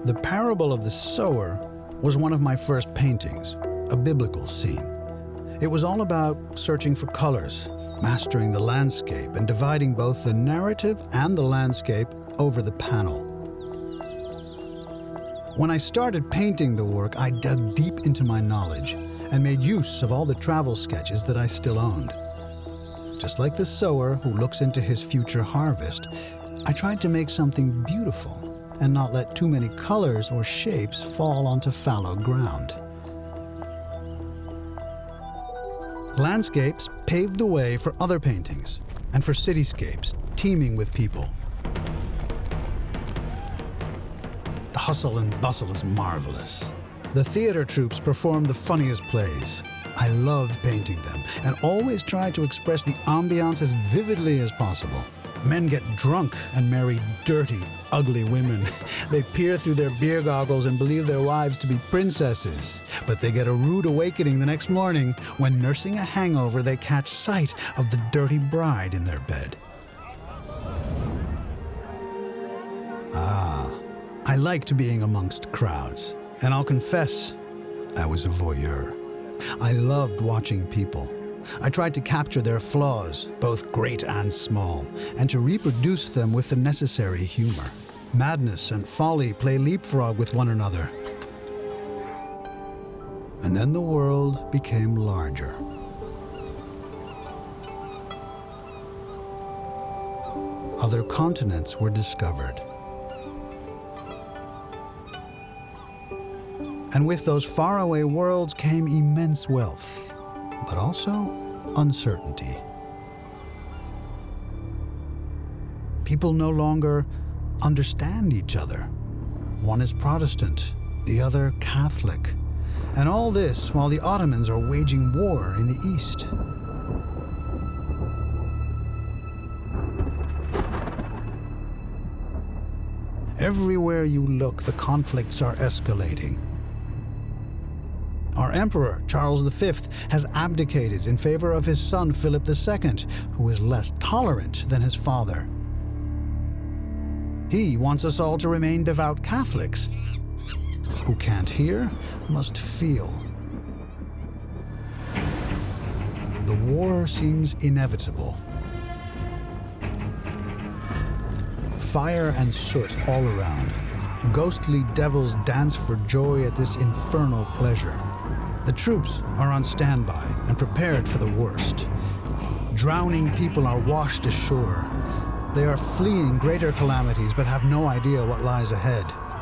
The Parable of the Sower was one of my first paintings, a biblical scene. It was all about searching for colors, mastering the landscape, and dividing both the narrative and the landscape over the panel. When I started painting the work, I dug deep into my knowledge and made use of all the travel sketches that I still owned. Just like the sower who looks into his future harvest, I tried to make something beautiful and not let too many colors or shapes fall onto fallow ground. Landscapes paved the way for other paintings and for cityscapes teeming with people. The hustle and bustle is marvelous. The theater troupes perform the funniest plays. I love painting them and always try to express the ambiance as vividly as possible. Men get drunk and marry dirty, ugly women. They peer through their beer goggles and believe their wives to be princesses. But they get a rude awakening the next morning when, nursing a hangover, they catch sight of the dirty bride in their bed. I liked being amongst crowds, and I'll confess, I was a voyeur. I loved watching people. I tried to capture their flaws, both great and small, and to reproduce them with the necessary humor. Madness and folly play leapfrog with one another. And then the world became larger. Other continents were discovered. And with those faraway worlds came immense wealth, but also uncertainty. People no longer understand each other. One is Protestant, the other Catholic. And all this while the Ottomans are waging war in the East. Everywhere you look, the conflicts are escalating. Our emperor, Charles V, has abdicated in favor of his son, Philip II, who is less tolerant than his father. He wants us all to remain devout Catholics. Who can't hear must feel. The war seems inevitable. Fire and soot all around. Ghostly devils dance for joy at this infernal pleasure. The troops are on standby and prepared for the worst. Drowning people are washed ashore. They are fleeing greater calamities but have no idea what lies ahead.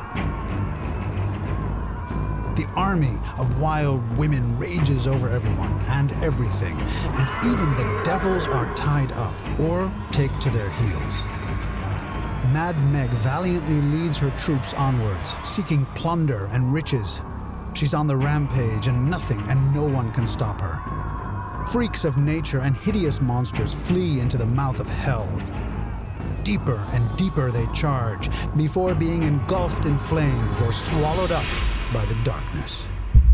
The army of wild women rages over everyone and everything, and even the devils are tied up or take to their heels. Mad Meg valiantly leads her troops onwards, seeking plunder and riches. She's on the rampage, and nothing and no one can stop her. Freaks of nature and hideous monsters flee into the mouth of hell. Deeper and deeper they charge, before being engulfed in flames or swallowed up by the darkness.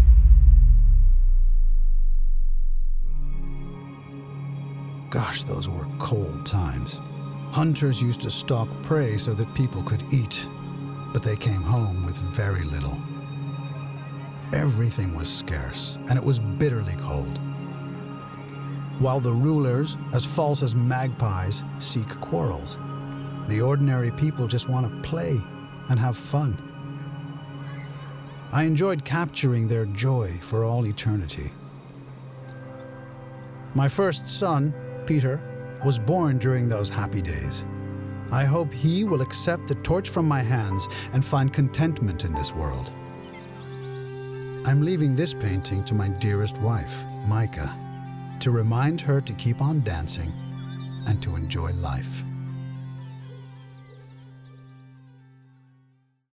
Gosh, those were cold times. Hunters used to stalk prey so that people could eat, but they came home with very little. Everything was scarce, and it was bitterly cold. While the rulers, as false as magpies, seek quarrels, the ordinary people just want to play and have fun. I enjoyed capturing their joy for all eternity. My first son, Peter, was born during those happy days. I hope he will accept the torch from my hands and find contentment in this world. I'm leaving this painting to my dearest wife, Micah, to remind her to keep on dancing and to enjoy life.